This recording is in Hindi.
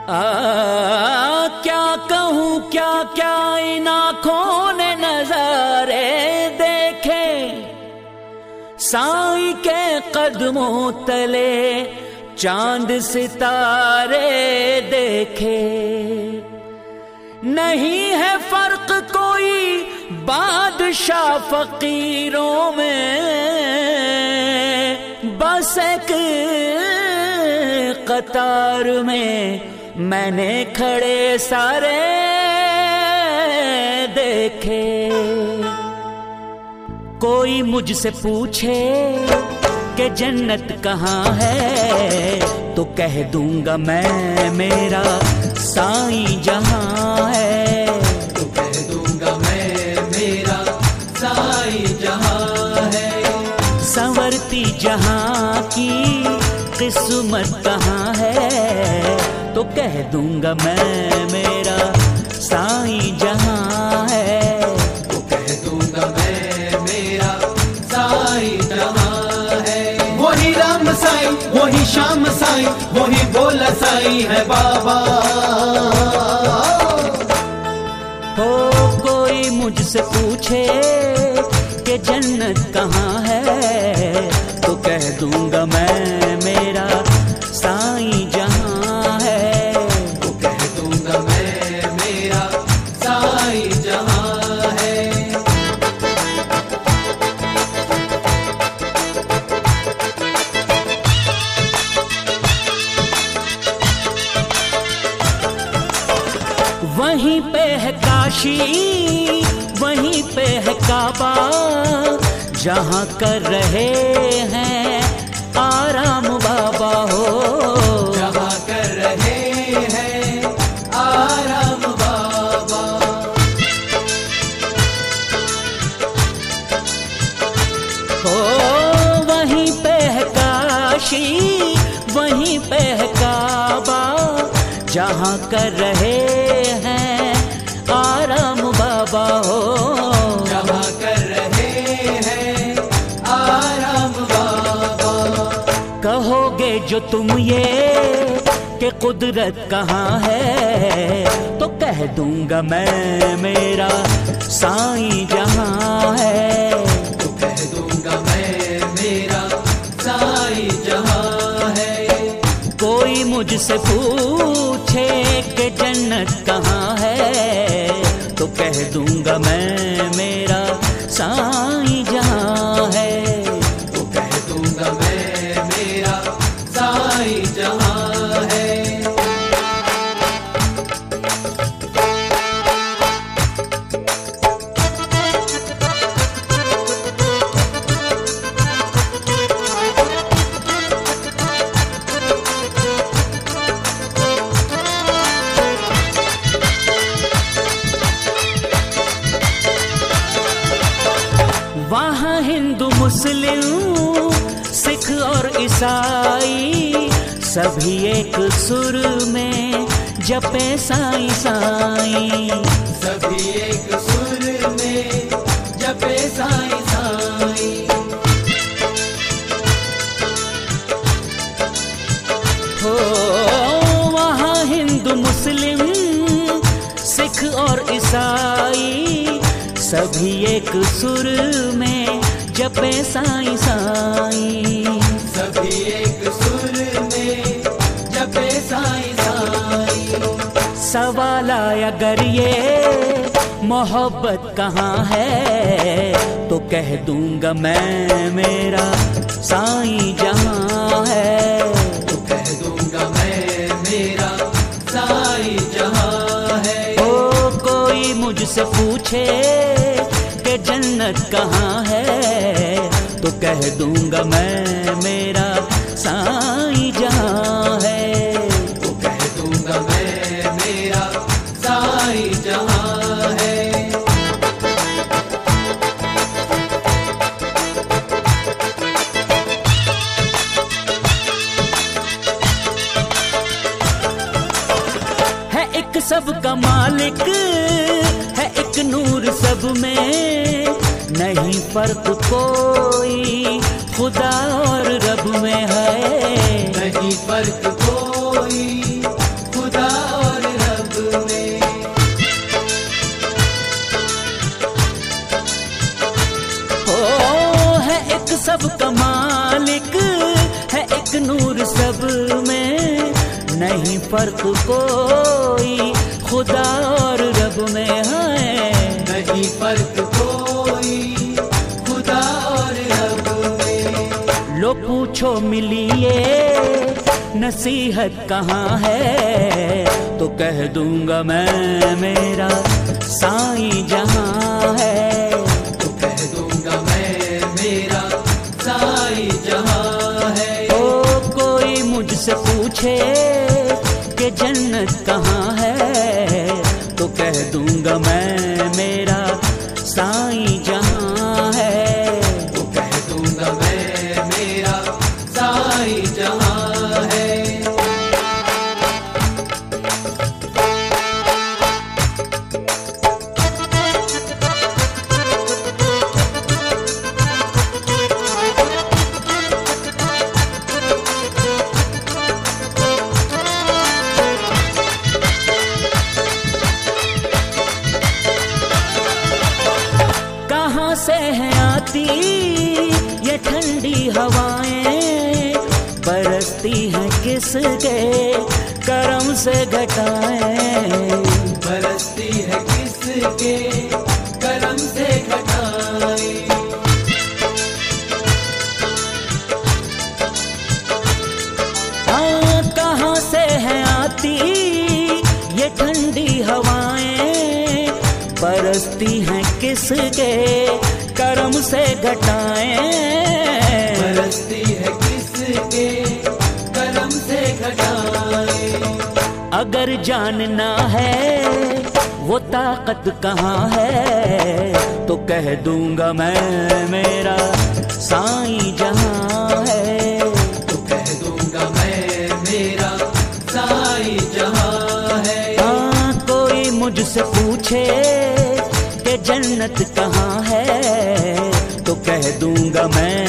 क्या कहूँ क्या क्या इन आँखों ने नजारे देखे, साईं के कदमों तले चांद सितारे देखे। नहीं है फर्क कोई बादशाह फकीरों में, बस एक कतार में मैंने खड़े सारे देखे। कोई मुझसे पूछे कि जन्नत कहाँ है, तो कह दूंगा मैं मेरा साईं जहाँ है। तो कह दूंगा मैं मेरा साईं जहाँ है। संवरती जहाँ की किस्मत कहाँ है, तो कह दूंगा मैं मेरा साईं जहाँ है। तो कह दूंगा मैं मेरा साईं जहाँ है। वही राम साईं, वही श्याम साईं, वही भोला साईं है बाबा। हो कोई मुझसे पूछे कि जन्नत कहाँ है, तो कह दूंगा मैं मेरा साईं जहाँ है। तो कह दूंगा मैं मेरा साईं जहाँ है। वहीं पे है काशी, वहीं पे है काबा, जहाँ कर रहे हैं आराम बाबा हो। जहाँ कर रहे हैं आराम बाबा। हो वहीं पे है काशी, वहीं पे है काबा, जहाँ कर रहे हैं आराम बाबा हो। जहाँ कर रहे हैं आराम बाबा। कहोगे जो तुम ये कि कुदरत कहाँ है, तो कह दूंगा मैं मेरा साईं जहाँ है। तो कह दूंगा मैं मेरा साईं जहाँ है। कोई मुझसे पूछे कि जन्नत कहाँ है, तो कह दूंगा मैं मेरा साईं जहाँ है। तो कह दूंगा मैं मेरा साईं जहाँ है। वहाँ हिंदू मुस्लिम सिख और ईसाई सभी एक सुर में जपे साईं साईं। सभी एक सुर में जपे साईं साईं। हो वहाँ हिंदू मुस्लिम सिख और ईसाई सभी एक सुर में जपे साईं साईं। सभी एक सुर में जपे साईं साईं। सवाल आया अगर ये मोहब्बत कहाँ है, तो कह दूंगा मैं मेरा साईं जहाँ है। तो कह दूंगा मैं मेरा साईं जहाँ है। ओ कोई मुझसे पूछे कि जन्नत कहाँ है, तो कह दूंगा मैं मेरा साईं जहाँ है। तो कह दूंगा मैं मेरा साईं जहाँ है। है एक सबका मालिक, है एक नूर सब में, नहीं फर्क कोई खुदा और रब में है। नहीं फर्क कोई खुदा सबका मालिक है एक नूर सब में, नहीं फर्क कोई खुदा और रब में है, नहीं फर्क कोई खुदा और रब में। लो पूछो मिली ये नसीहत कहाँ है, तो कह दूंगा मैं मेरा साईं जहाँ है, तो कह दूंगा मैं मेरा साईं जहाँ है। ओ कोई मुझसे पूछे कि जन्नत कहाँ है, तो कह दूंगा मैं मेरा साईं जहाँ है, तो कह दूंगा मैं मेरा साईं जहाँ है। कहाँ से है आती ये ठंडी हवाएं, बरसती हैं किसके करम से घटाएं, बरसती है किसके करम से घटाएं। हाँ कहाँ से है आती ये ठंडी हवाएं, बरसती हैं किसके करम से घटाएं, बरसती है किसके करम से घटाएं। अगर जानना है वो ताकत कहाँ है, तो कह दूंगा मैं मेरा साईं जहाँ है, तो कह दूंगा मैं मेरा साईं जहाँ है। हाँ कोई मुझसे पूछे कि जन्नत कहाँ है, तो कह दूंगा मैं